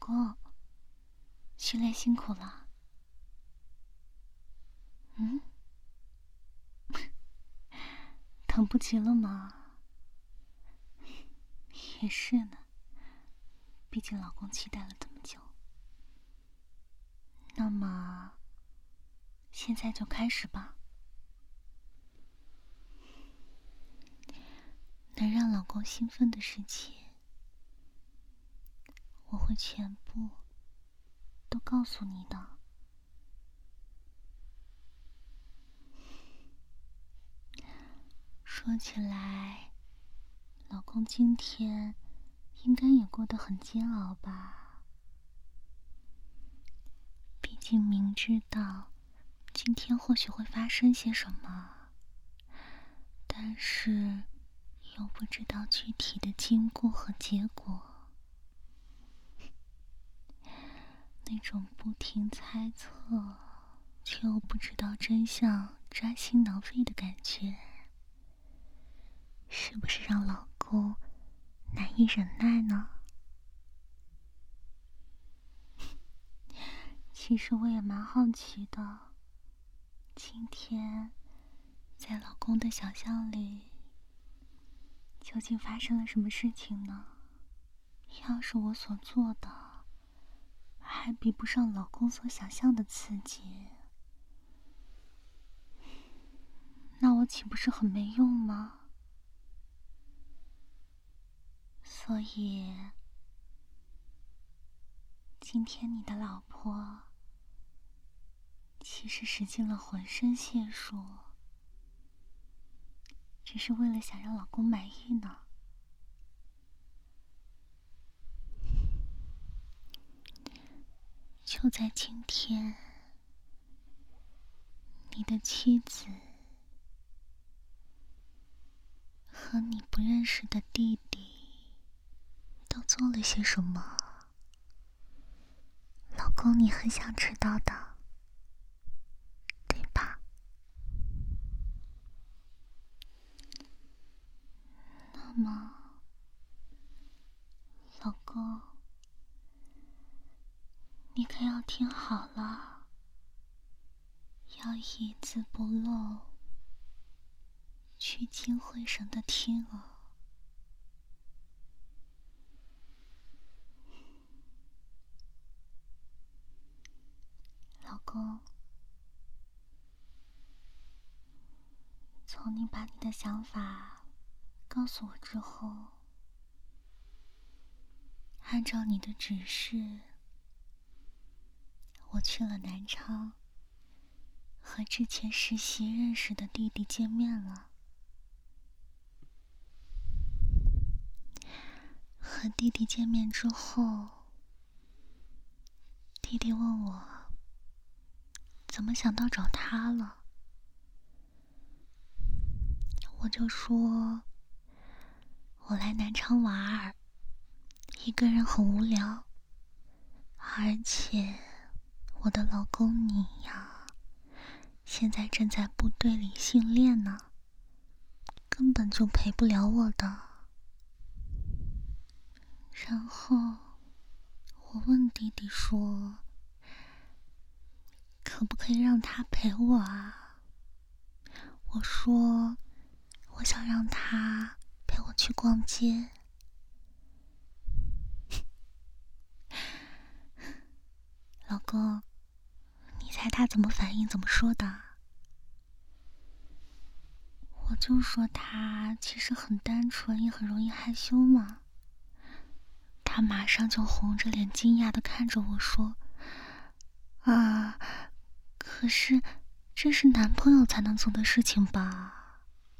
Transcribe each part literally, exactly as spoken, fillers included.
公，训练辛苦了。嗯，等不及了吗？也是呢，毕竟老公期待了这么久。那么，现在就开始吧。能让老公兴奋的事情，我会全部都告诉你的。说起来，老公今天应该也过得很煎熬吧？毕竟明知道今天或许会发生些什么，但是又不知道具体的经过和结果，那种不停猜测却又不知道真相、扎心挠肺的感觉，是不是让老公难以忍耐呢？其实我也蛮好奇的，今天在老公的想象里究竟发生了什么事情呢？要是我所做的还比不上老公所想象的刺激，那我岂不是很没用吗？所以今天你的老婆其实使尽了浑身解数，只是为了想让老公满意呢。就在今天，你的妻子和你不认识的弟弟都做了些什么？老公，你很想知道的，对吧？那么，老公，你可要听好了，要一字不漏，聚精会神的听哦。老公，从你把你的想法告诉我之后，按照你的指示，我去了南昌，和之前实习认识的弟弟见面了。和弟弟见面之后，弟弟问我怎么想到找他了，我就说我来南昌玩儿，一个人很无聊，而且我的老公你呀，现在正在部队里训练呢，根本就陪不了我的。然后我问弟弟说，可不可以让他陪我啊？我说我想让他陪我去逛街。老公，你猜他怎么反应，怎么说的？我就说他其实很单纯，也很容易害羞嘛。他马上就红着脸惊讶地看着我说，啊，可是这是男朋友才能做的事情吧？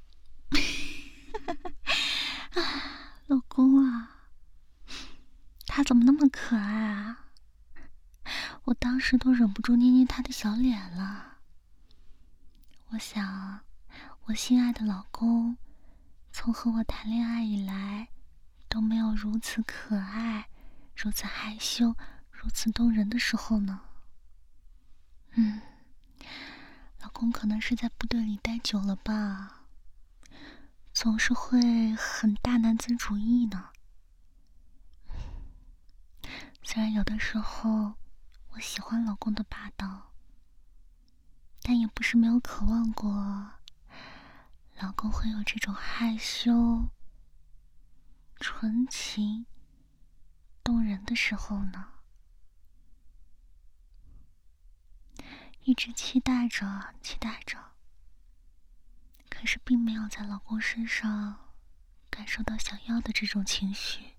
啊，老公啊，他怎么那么可爱啊？我当时都忍不住捏捏他的小脸了。我想，我心爱的老公从和我谈恋爱以来都没有如此可爱，如此害羞，如此动人的时候呢。嗯，老公可能是在部队里待久了吧，总是会很大男子主义呢。 虽然有的时候我喜欢老公的霸道，但也不是没有渴望过老公会有这种害羞、纯情、动人的时候呢。一直期待着，期待着，可是并没有在老公身上感受到想要的这种情绪，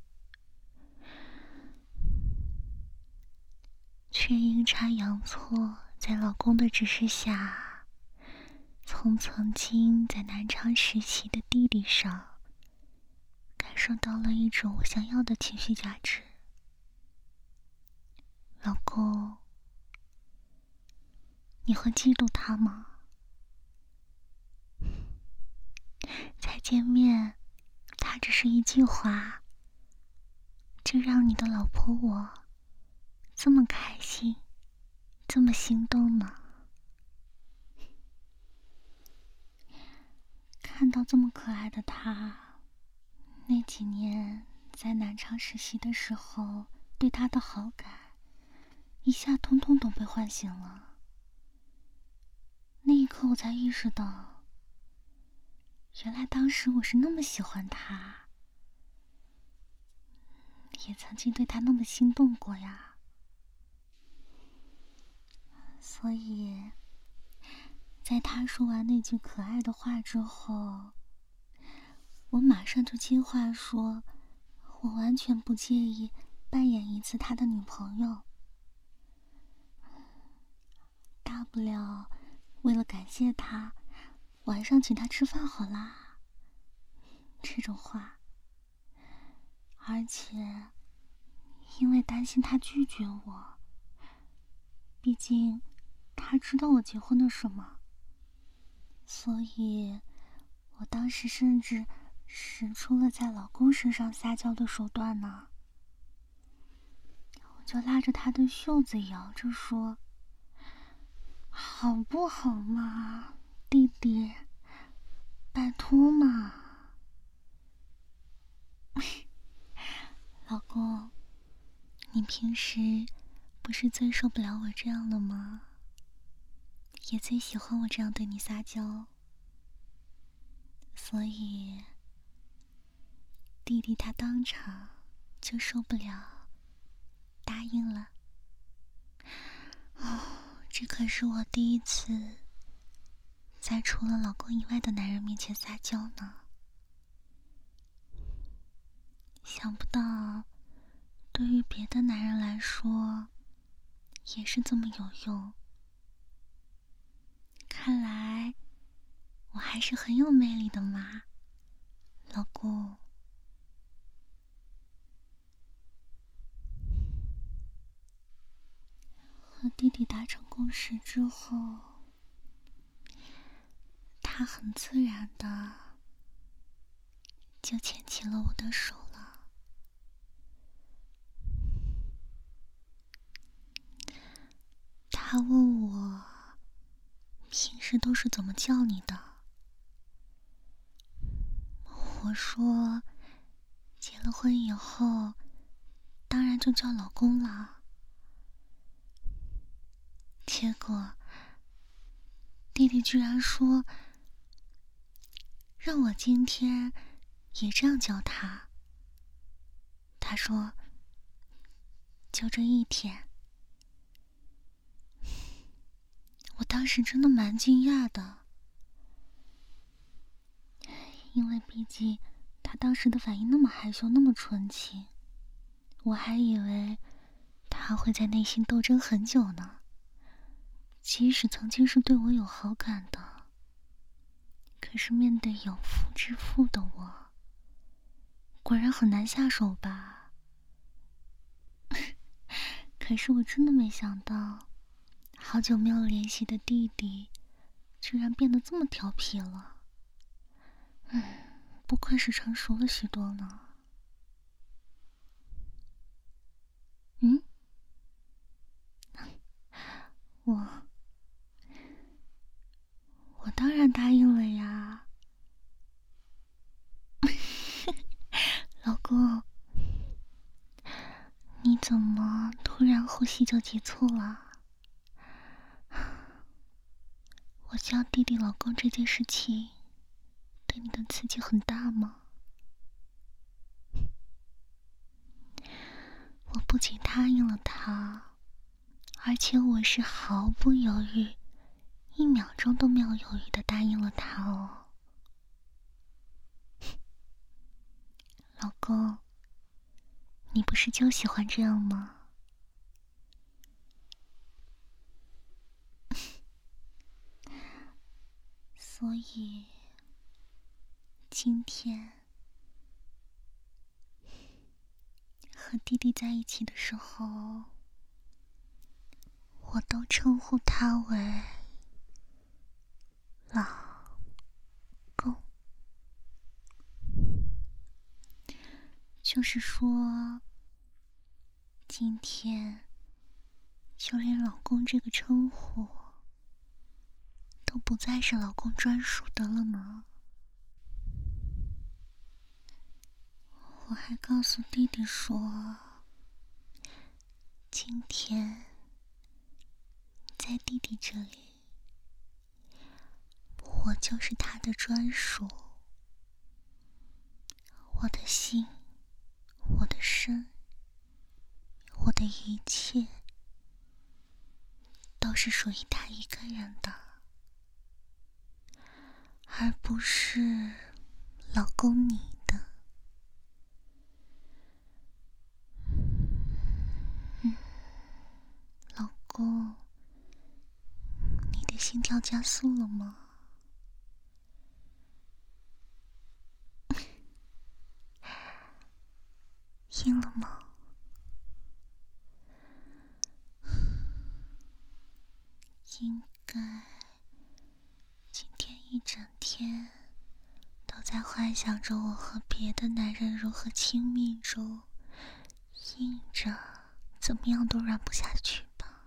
却阴差阳错，在老公的指示下，从曾经在南昌实习的弟弟上感受到了一种我想要的情绪价值。老公，你会嫉妒他吗？才见面，他只是一句话，就让你的老婆我这么开心，这么心动呢？看到这么可爱的他，那几年在南昌实习的时候对他的好感一下通通都被唤醒了。那一刻我才意识到，原来当时我是那么喜欢他，也曾经对他那么心动过呀。所以在他说完那句可爱的话之后，我马上就接话说，我完全不介意扮演一次他的女朋友，大不了为了感谢他，晚上请他吃饭好啦。这种话，而且因为担心他拒绝我，毕竟他知道我结婚的事嘛，所以我当时甚至使出了在老公身上撒娇的手段呢。我就拉着他的袖子摇着说，好不好嘛，弟弟，拜托嘛。老公，你平时不是最受不了我这样的吗？也最喜欢我这样对你撒娇，所以弟弟他当场就受不了，答应了。哦，这可是我第一次在除了老公以外的男人面前撒娇呢。想不到对于别的男人来说也是这么有用，看来我还是很有魅力的嘛，老公。和弟弟达成共识之后，他很自然的就牵起了我的手了。他问我平时都是怎么叫你的，我说结了婚以后当然就叫老公了。结果弟弟居然说让我今天也这样叫他，他说就这一天。我当时真的蛮惊讶的，因为毕竟他当时的反应那么害羞，那么纯情，我还以为他会在内心斗争很久呢。即使曾经是对我有好感的，可是面对有妇之夫的我，果然很难下手吧。可是我真的没想到，好久没有联系的弟弟居然变得这么调皮了。嗯，不愧是成熟了许多呢。嗯，我我当然答应了呀。老公，你怎么突然呼吸就急促了？我叫弟弟老公这件事情对你的刺激很大吗？我不仅答应了他，而且我是毫不犹豫，一秒钟都没有犹豫的答应了他哦。老公，你不是就喜欢这样吗？所以今天和弟弟在一起的时候，我都称呼他为老公。就是说，今天就连老公这个称呼都不再是老公专属的了呢。我还告诉弟弟说，今天在弟弟这里，我就是他的专属，我的心，我的身，我的一切都是属于他一个人的，而不是老公你的。嗯，老公，你的心跳加速了吗？硬了吗？应该今天一整天都在幻想着我和别的男人如何亲密中，硬着怎么样都软不下去吧。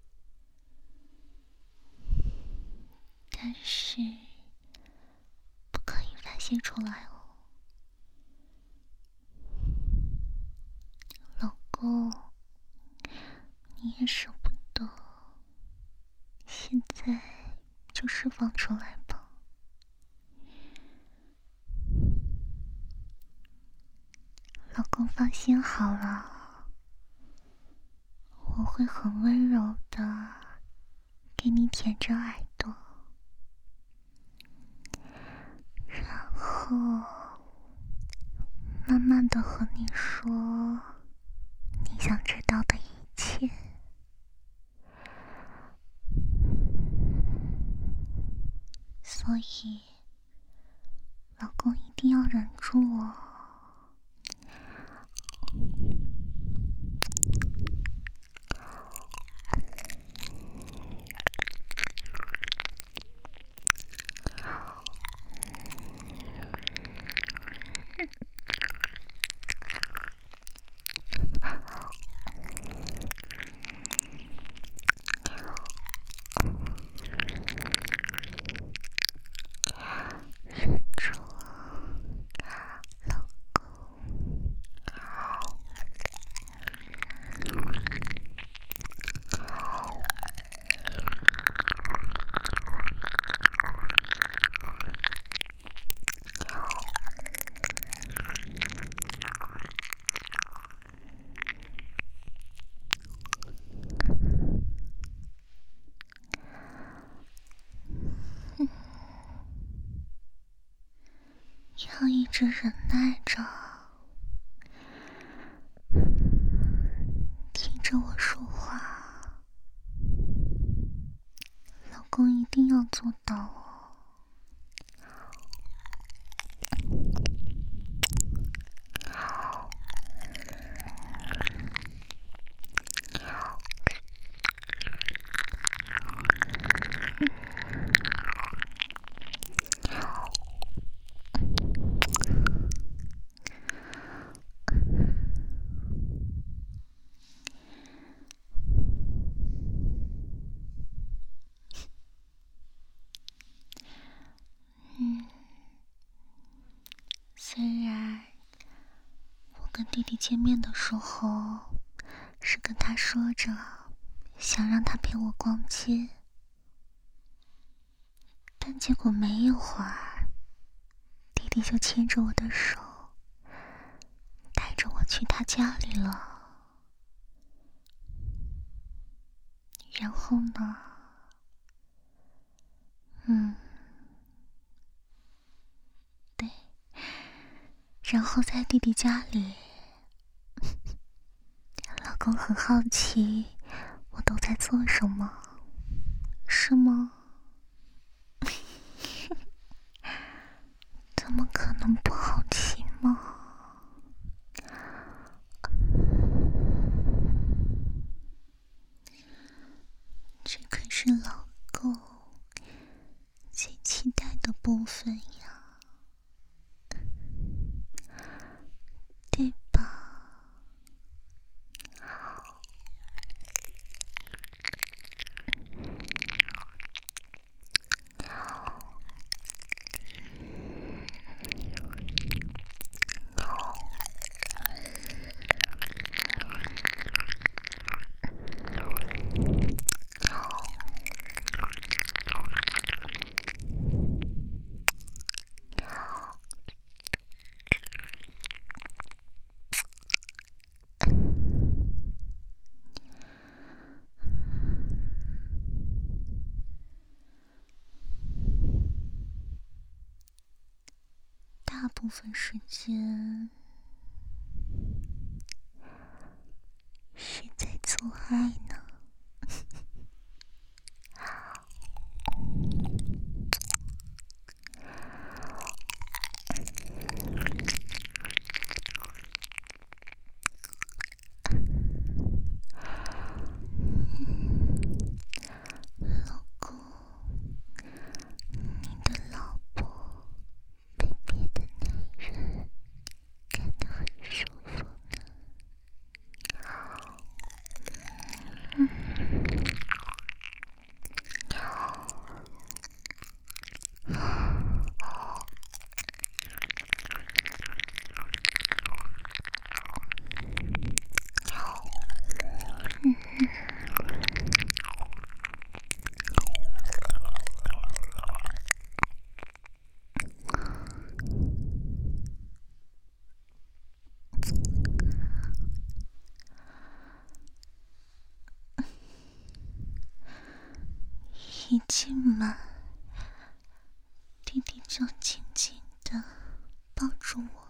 但是不可以发泄出来哦。老公，你也舍不得，现在就释放出来吧。老公放心好了，我会很温柔的给你舔着耳朵，然后慢慢的和你说你想知道的一切。所以老公一定要忍住哦。忍住，老公。要一直忍耐着，听着我说话，老公一定要做到哦。嗯，虽然我跟弟弟见面的时候是跟他说着想让他陪我逛街，但结果没一会儿，弟弟就牵着我的手带着我去他家里了。然后呢，嗯，对，然后在弟弟家里，老公很好奇我都在做什么，是吗？怎么可能不好奇吗？这可是老公最期待的部分呀，对吧？大部分时间是在做爱呢。老公，你的老婆被别的男人干得很舒服呢。一进门，弟弟就紧紧地抱住我。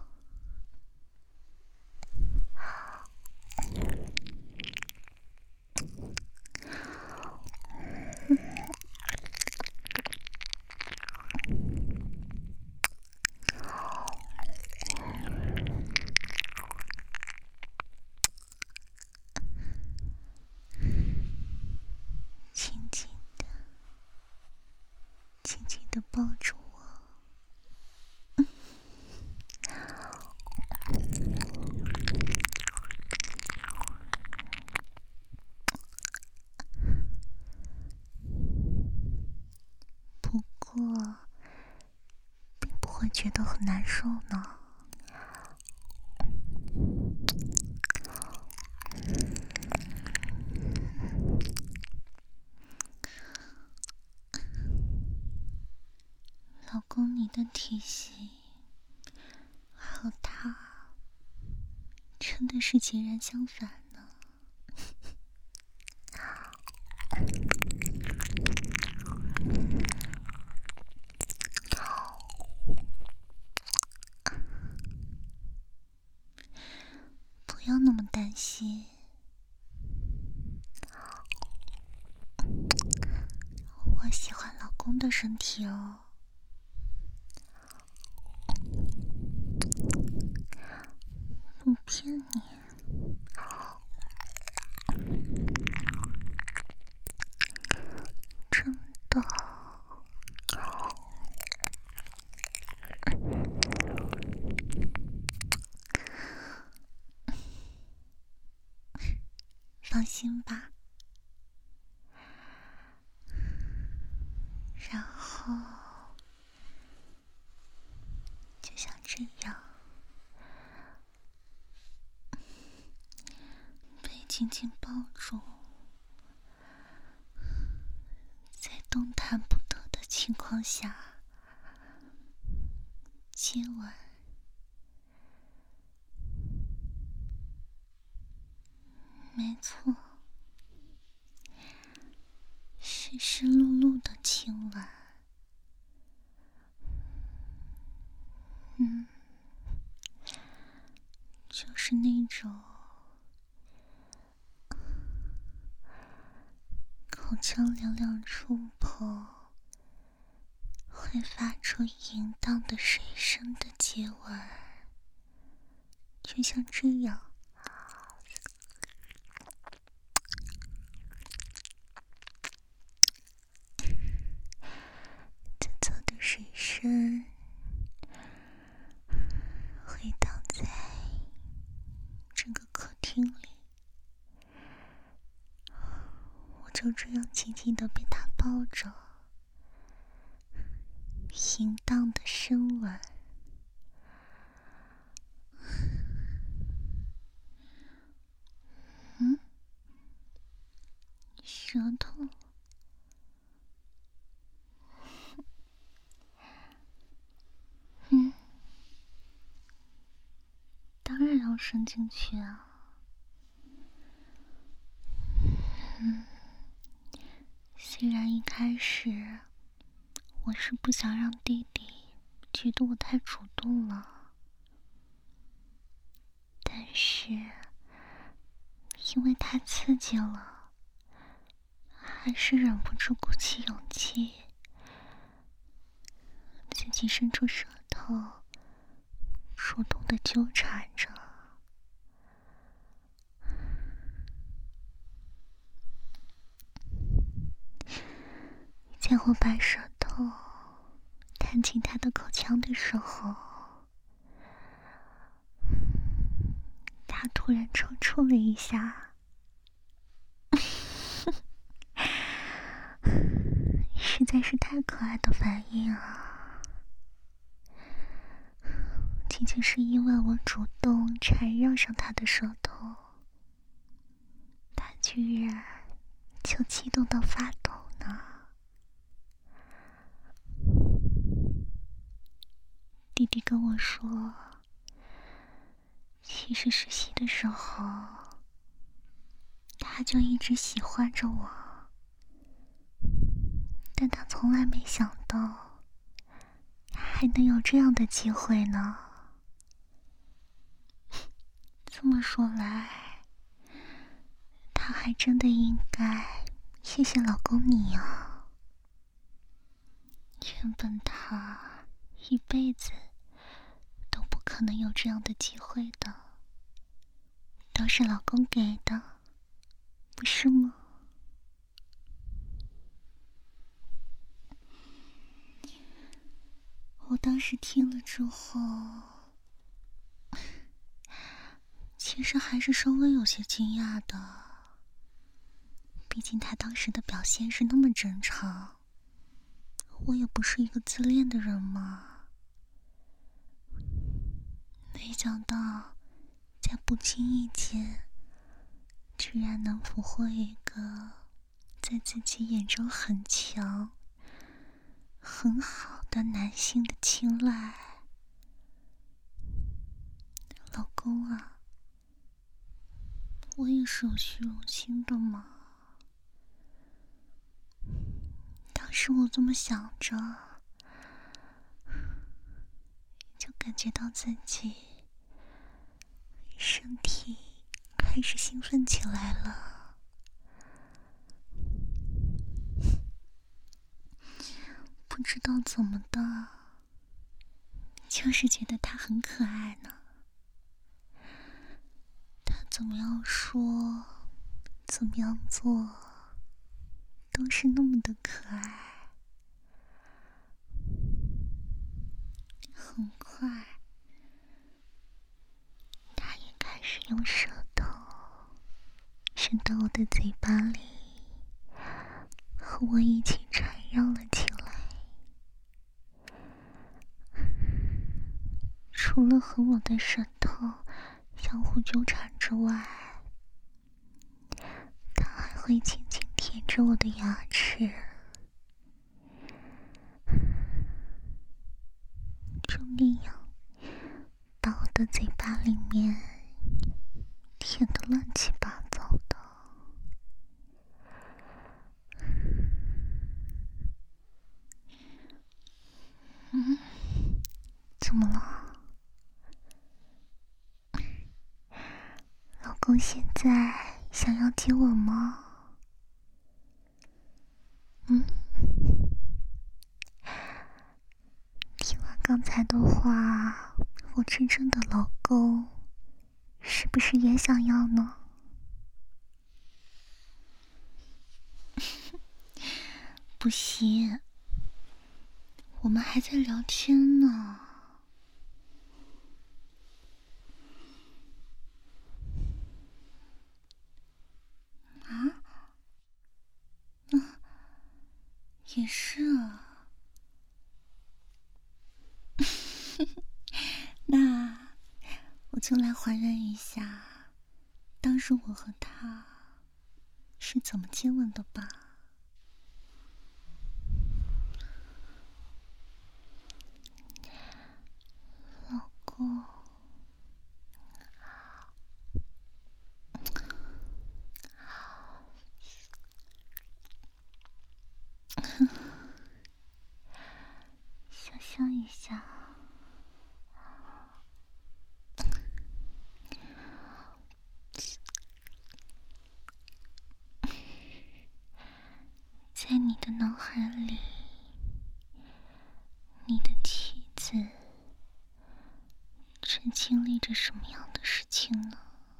紧紧的，紧紧的抱住我。不过，并不会觉得很难受呢。老公，你的体型和他真的是截然相反呢。不要那么担心，我喜欢老公的身体哦。不骗你，真的。放心吧。然后就像这样被紧紧紧抱住，在动弹不得的情况下接吻。没错，湿湿漉漉的亲吻。嗯，就是那种口腔两两触碰会发出淫荡的水声的接吻，就像这样。刺刺的水声回荡在整个客厅里，我就这样紧紧地被他抱着，淫荡的深吻。嗯，舌头。嗯，当然要伸进去啊。嗯，虽然一开始我是不想让弟弟觉得我太主动了，但是因为太刺激了，还是忍不住鼓起勇气，自己伸出舌头，主动的纠缠着。在我把舌头探进他的口腔的时候，他突然抽搐了一下，实在是太可爱的反应啊！仅仅是因为我主动缠绕上他的舌头，他居然就激动到发抖呢。弟弟跟我说，其实实习的时候他就一直喜欢着我，但他从来没想到还能有这样的机会呢。这么说来，他还真的应该谢谢老公你啊。原本他一辈子都不可能有这样的机会的，都是老公给的，不是吗？我当时听了之后，其实还是稍微有些惊讶的，毕竟他当时的表现是那么正常，我也不是一个自恋的人嘛。没想到在不经意间居然能俘获一个在自己眼中很强很好的男性的青睐。老公啊，我也是有虚荣心的嘛。当时我这么想着，就感觉到自己身体开始兴奋起来了。不知道怎么的，就是觉得他很可爱呢。他怎么样说，怎么样做，都是那么的可爱。很快，他也开始用舌头伸到我的嘴巴里，和我一起缠绕了起来。除了和我的舌头相互纠缠之外， 会轻轻舔着我的牙齿，就那样把我的嘴巴里面舔得乱七八糟的。嗯，怎么了？老公现在想要接吻吗？嗯？听完刚才的话，我真正的老公是不是也想要呢？不行，我们还在聊天呢。啊？嗯，也是啊。那我就来还原一下当时我和他是怎么接吻的吧。老公，想象一下，在你的脑海里，你的妻子正经历着什么样的事情呢？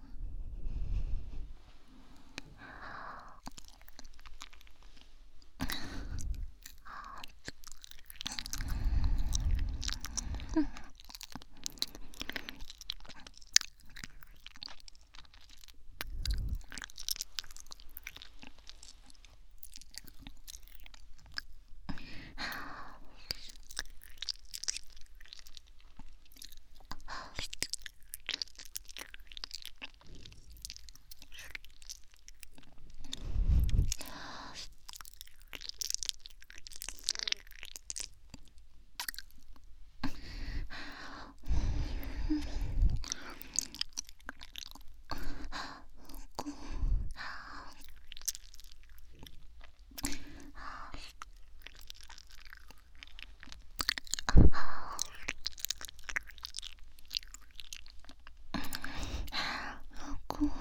老公，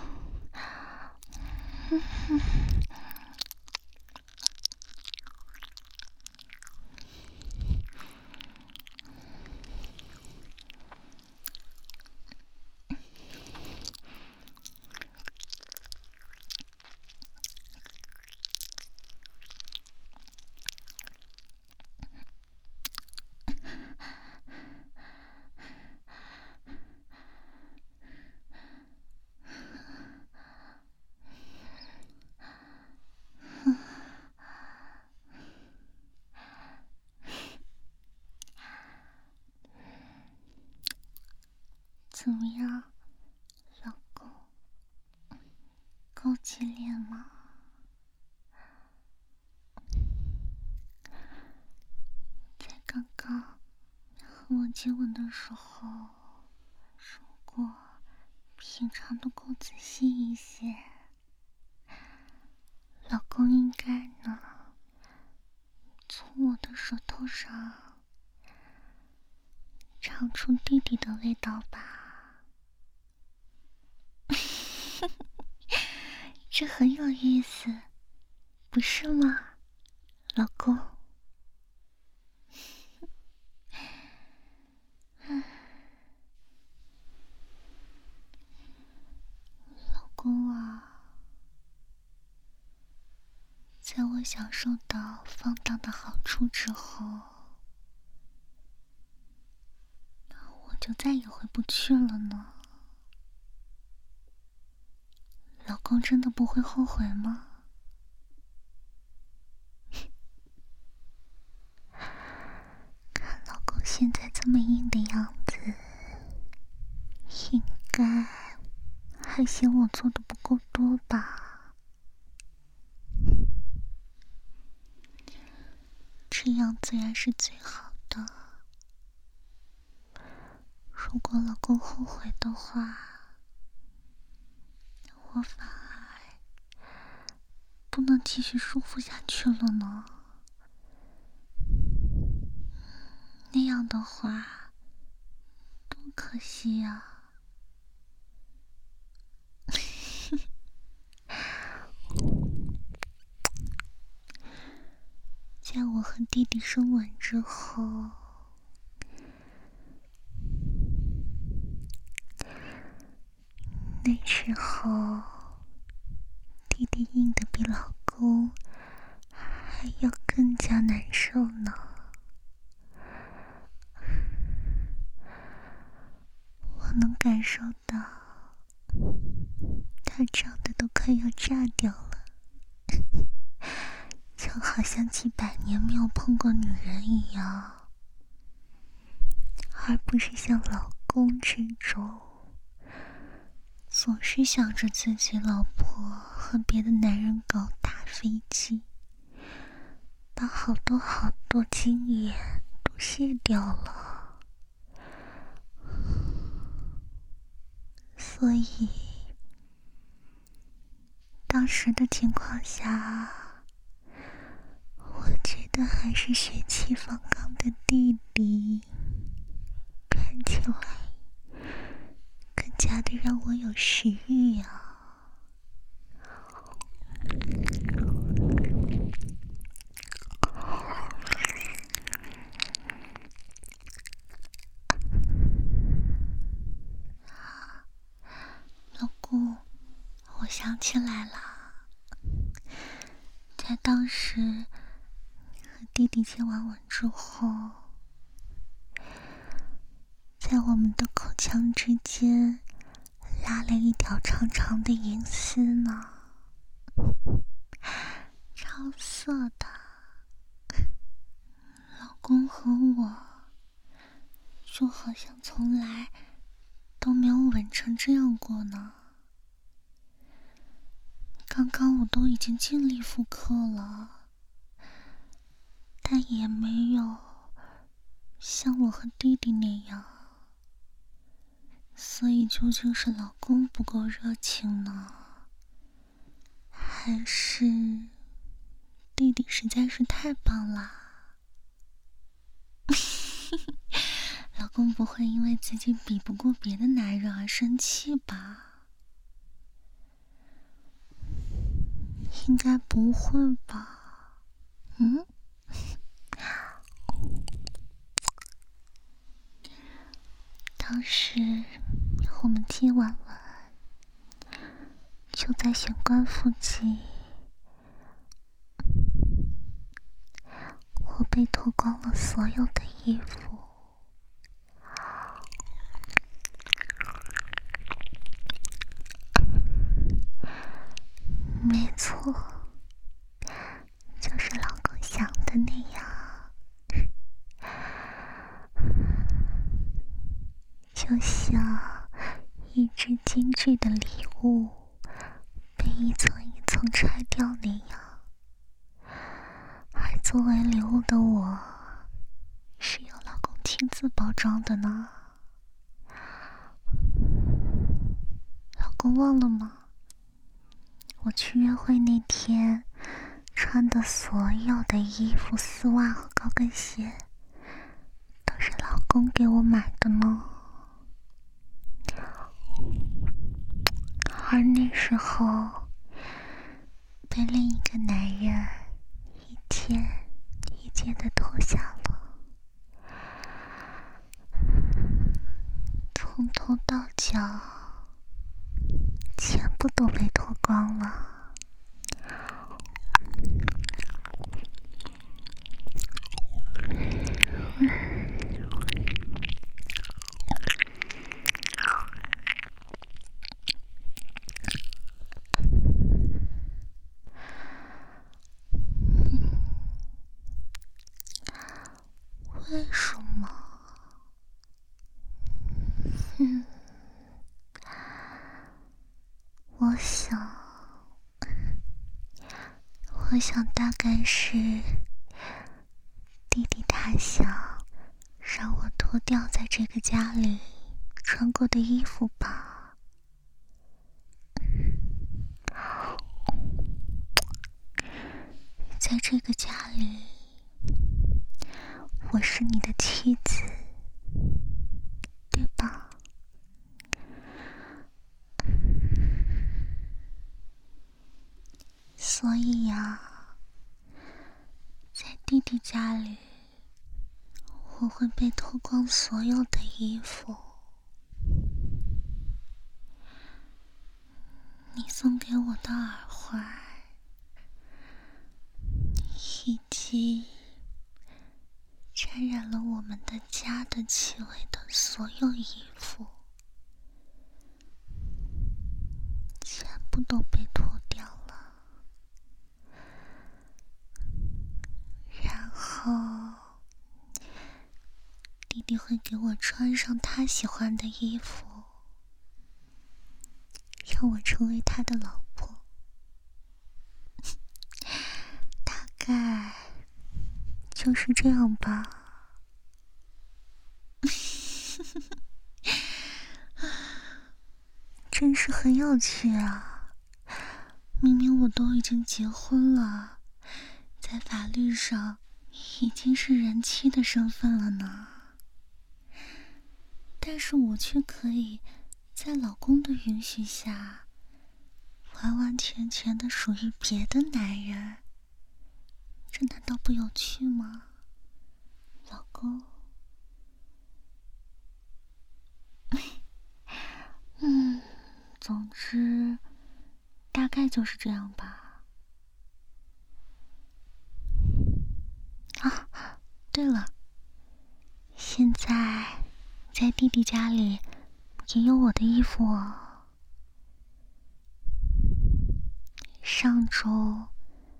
怎么样，老公？够激烈吗？在刚刚和我接吻的时候，如果平常都够仔细一些，老公应该呢从我的舌头上尝出弟弟的味道吧。这很有意思，不是吗，老公？老公啊，在我享受到放荡的好处之后，我就再也回不去了呢。老公真的不会后悔吗？看老公现在这么硬的样子，应该还嫌我做的不够多吧？ 自然是最好的。如果老公后悔的话，我反而不能继续舒服下去了呢。那样的话，多可惜呀！在我和弟弟生完之后，那时候弟弟硬的比老公还要更加难受呢。我能感受到他胀得都快要炸掉了，就好像几百年没有碰过女人一样，而不是像老公这种总是想着自己老婆和别的男人搞大飞机，把好多好多经验都卸掉了。所以当时的情况下，我觉得还是血气方刚的弟弟看起来更加的让我有食欲啊。老公，我想起来了，在当时和弟弟接完吻之后，在我们的口腔之间拉了一条长长的银丝呢，超色的。老公和我就好像从来都没有吻成这样过呢。刚刚我都已经尽力复刻了，但也没有像我和弟弟那样。所以究竟是老公不够热情呢，还是弟弟实在是太棒了？老公不会因为自己比不过别的男人而生气吧？应该不会吧？嗯？当时我们接完吻，就在玄关附近，我被脱光了所有的衣服。没错，就是老公想的那样，就像一只精致的礼物被一层一层拆掉那样。而作为礼物的我，是由老公亲自包装的呢。老公忘了吗？我去约会那天穿的所有的衣服、丝袜和高跟鞋都是老公给我买的呢。而那时候被另一个男人一件一件的脱下了，从头到脚全部都被脱光了。为什么？嗯，我想，我想大概是弟弟还想让我脱掉在这个家里穿过的衣服吧？在这个家里，我是你的妻子，对吧？所以呀，在弟弟家里，我会被脱光所有的衣服。你送给我的耳环，以及沾染了我们的家的气味的所有衣服，全部都被脱掉了。然后弟弟会给我穿上他喜欢的衣服，让我成为他的老婆。大概就是这样吧。真是很有趣啊！明明我都已经结婚了，在法律上已经是人妻的身份了呢，但是我却可以在老公的允许下，完完全全的属于别的男人，这难道不有趣吗，老公？嗯，总之大概就是这样吧。啊，对了，现在在弟弟家里也有我的衣服哦。上周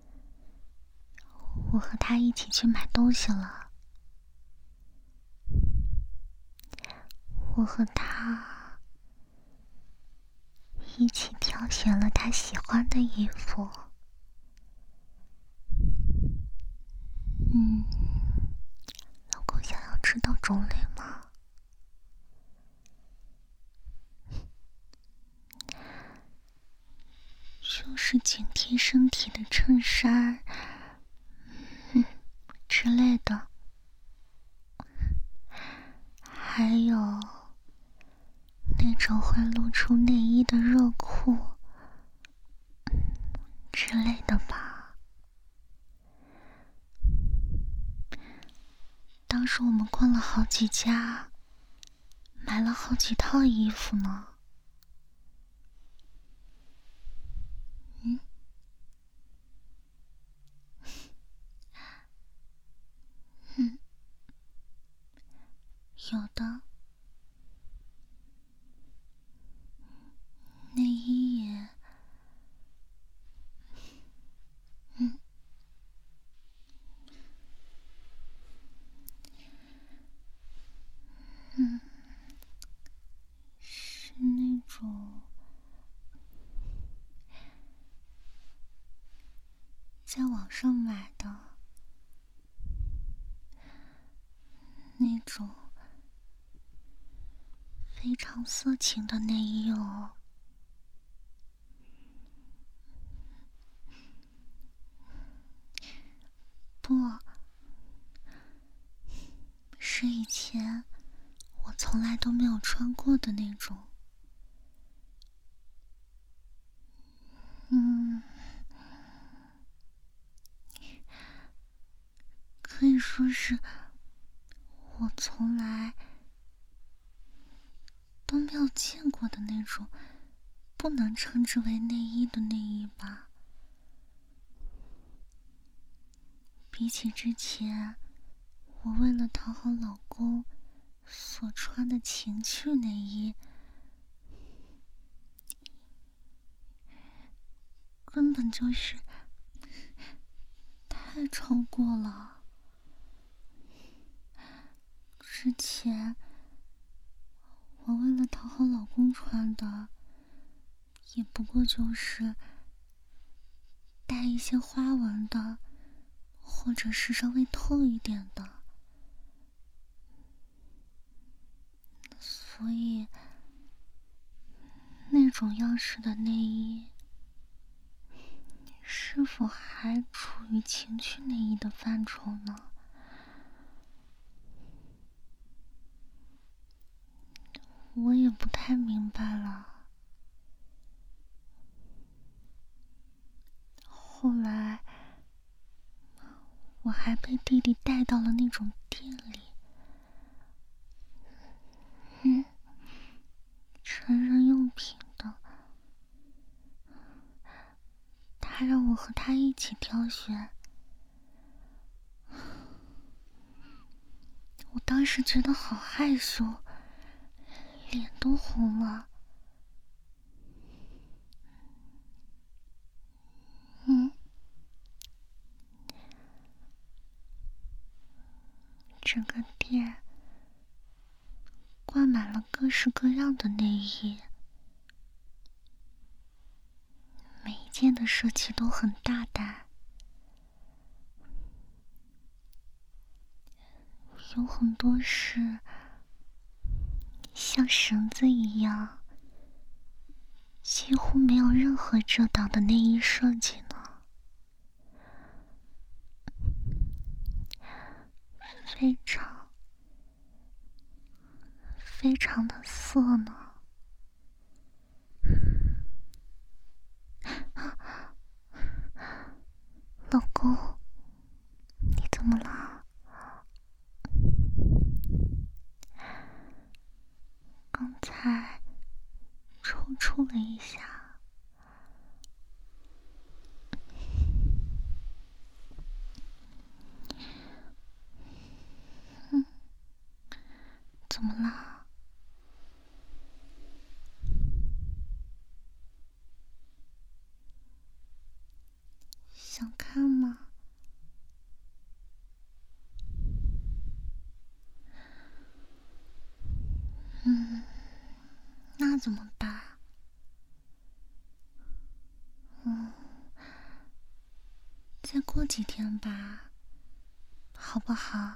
我和他一起去买东西了，我和他一起挑选了他喜欢的衣服。嗯，老公想要知道种类吗？就是紧贴身体的衬衫，嗯之类的，还有那种会露出内衣的热裤之类的吧。当时我们逛了好几家，买了好几套衣服呢。嗯，嗯，有的，内衣也，嗯，嗯，是那种在网上买的，那种非常色情的内衣哦。不，是以前我从来都没有穿过的那种。嗯，可以说是我从来都没有见过的那种，不能称之为内衣的内衣吧。比起之前我为了讨好老公所穿的情趣内衣，根本就是太超过了。之前我为了讨好老公穿的，也不过就是带一些花纹的，或者是稍微透一点的， 所以那种样式的内衣是否还处于情趣内衣的范畴呢？我也不太明白了。后来我还被弟弟带到了那种店里，嗯，成人用品的。他让我和他一起挑选，我当时觉得好害羞，脸都红了。嗯，整个店挂满了各式各样的内衣，每一件的设计都很大胆，有很多是像绳子一样，几乎没有任何遮挡的内衣设计呢。非常非常的色呢。老公，你怎么了？刚才抽搐了一下。嗯，怎么了？想看吗？嗯，那怎么办？嗯，再过几天吧，好不好？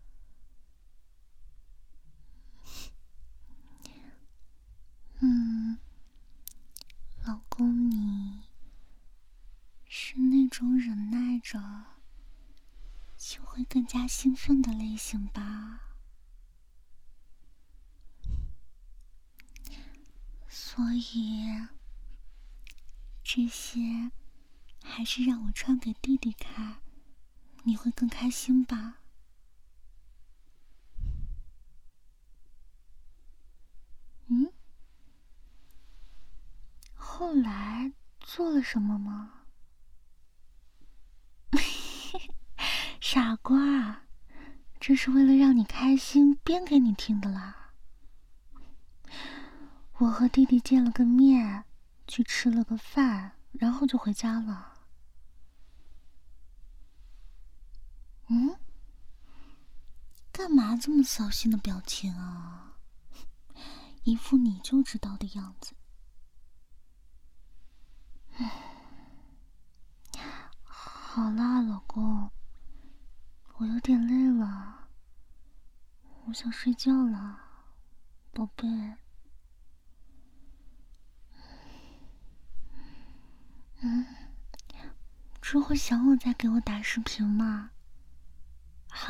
嗯，老公，你是那种忍耐着就会更加兴奋的类型吧？所以这些还是让我穿给弟弟看，你会更开心吧？嗯？后来做了什么吗？傻瓜，这是为了让你开心编给你听的啦。我和弟弟见了个面，去吃了个饭，然后就回家了。嗯？干嘛这么扫兴的表情啊？一副你就知道的样子。好啦，老公，我有点累了，我想睡觉了，宝贝。嗯，之后想我再给我打视频嘛。好啦，我先挂啦。